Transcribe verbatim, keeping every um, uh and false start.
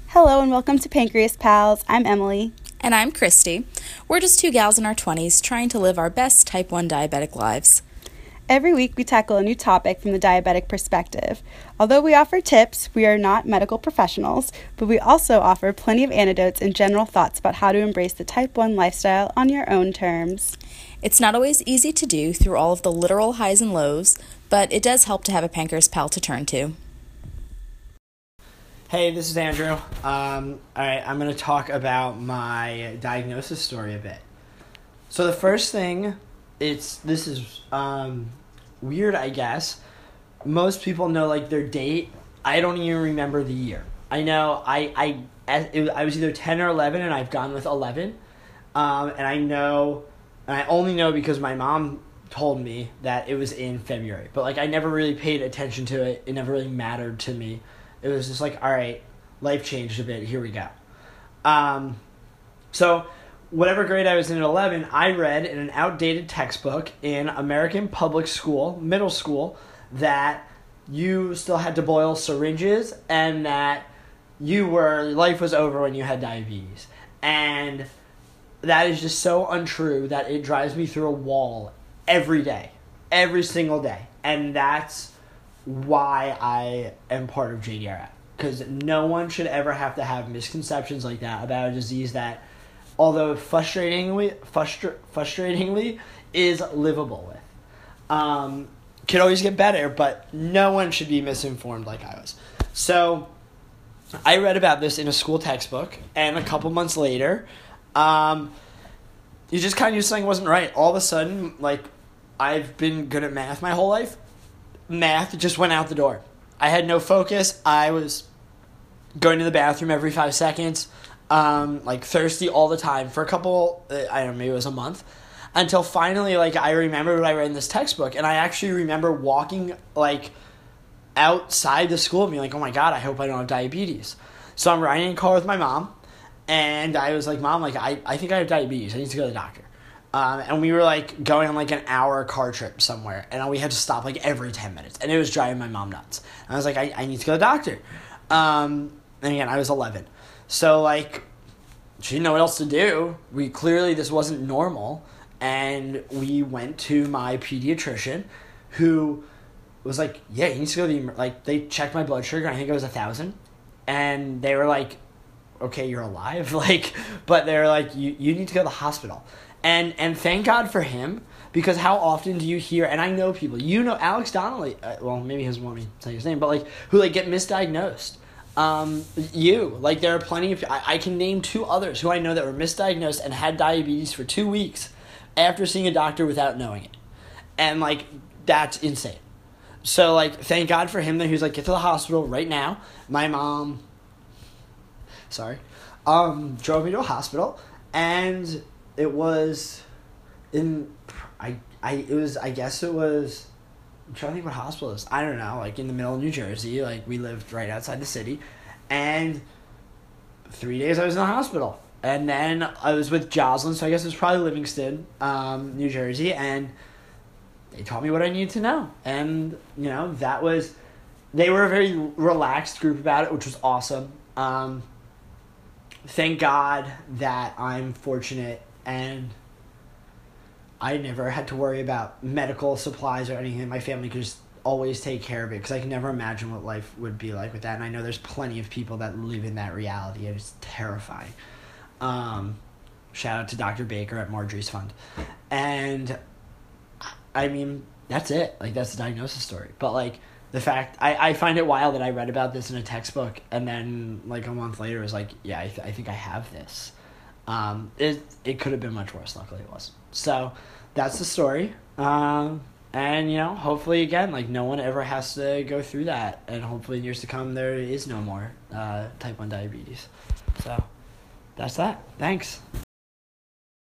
Hello and welcome to Pancreas Pals. I'm Emily. And I'm Christy. We're just two gals in our twenties trying to live our best type one diabetic lives. Every week we tackle a new topic from the diabetic perspective. Although we offer tips, we are not medical professionals, but we also offer plenty of anecdotes and general thoughts about how to embrace the type one lifestyle on your own terms. It's not always easy to do through all of the literal highs and lows, but it does help to have a Pancreas Pal to turn to. Hey, this is Andrew. Um, all right, I'm going to talk about my diagnosis story a bit. So the first thing, it's this is um, weird, I guess. Most people know like their date. I don't even remember the year. I know I I as- it was, I was either ten or eleven, and I've gone with eleven. Um, and I know, and I only know because my mom told me that it was in February. But like I never really paid attention to it. It never really mattered to me. It was just like, all right, life changed a bit. Here we go. Um, so whatever grade I was in at eleven, I read in an outdated textbook in American public school, middle school, that you still had to boil syringes and that you were, life was over when you had diabetes. And that is just so untrue that it drives me through a wall every day, every single day. And that's why I am part of J D R F, because no one should ever have to have misconceptions like that about a disease that, although frustratingly, frustra- frustratingly is livable with. Um, can always get better, but no one should be misinformed like I was. So I read about this in a school textbook, and a couple months later, um, you just kind of knew something wasn't right. All of a sudden, like, I've been good at math my whole life. Math just went out the door. I had no focus. I was going to the bathroom every five seconds, um, like thirsty all the time for a couple, uh, I don't know, maybe it was a month, until finally, like, I remembered what I read in this textbook, and I actually remember walking, like, outside the school and being like, oh my God, I hope I don't have diabetes. So I'm riding in a car with my mom, and I was like, Mom, like, I, I think I have diabetes. I need to go to the doctor. Um, and we were, like, going on, like, an hour car trip somewhere. And we had to stop, like, every ten minutes. And it was driving my mom nuts. And I was like, I, I need to go to the doctor. Um, and, again, I was eleven. So, like, she didn't know what else to do. We clearly, this wasn't normal. And we went to my pediatrician, who was like, yeah, you need to go to the... Like, they checked my blood sugar. And I think it was one thousand. And they were like, okay, you're alive. Like, but they were like, you, you need to go to the hospital. And and thank God for him, because how often do you hear, and I know people, you know Alex Donnelly, uh, well, maybe he doesn't want me to say his name, but like, who like get misdiagnosed. Um, you, like there are plenty of, I, I can name two others who I know that were misdiagnosed and had diabetes for two weeks after seeing a doctor without knowing it. And like, that's insane. So like, thank God for him that he was like, get to the hospital right now. My mom, sorry, um, drove me to a hospital, and it was in, I, I, it was, I guess it was, I'm trying to think what hospital it is. I don't know, like in the middle of New Jersey, like we lived right outside the city, and three days I was in the hospital. And then I was with Joslyn, so I guess it was probably Livingston, um, New Jersey, and they taught me what I needed to know. And, you know, that was, they were a very relaxed group about it, which was awesome. Um, thank God that I'm fortunate and I never had to worry about medical supplies or anything. My family could just always take care of it, because I can never imagine what life would be like with that. And I know there's plenty of people that live in that reality, and it's terrifying. Um, shout out to Doctor Baker at Marjorie's Fund. And, I mean, that's it. Like, that's the diagnosis story. But, like, the fact, I, I find it wild that I read about this in a textbook, and then, like, a month later, it was like, yeah, I, th- I think I have this. Um, it it could have been much worse. Luckily, it wasn't. So that's the story. Um, and you know, hopefully, again, like no one ever has to go through that, and hopefully, in years to come, there is no more uh, type one diabetes. So that's that. Thanks.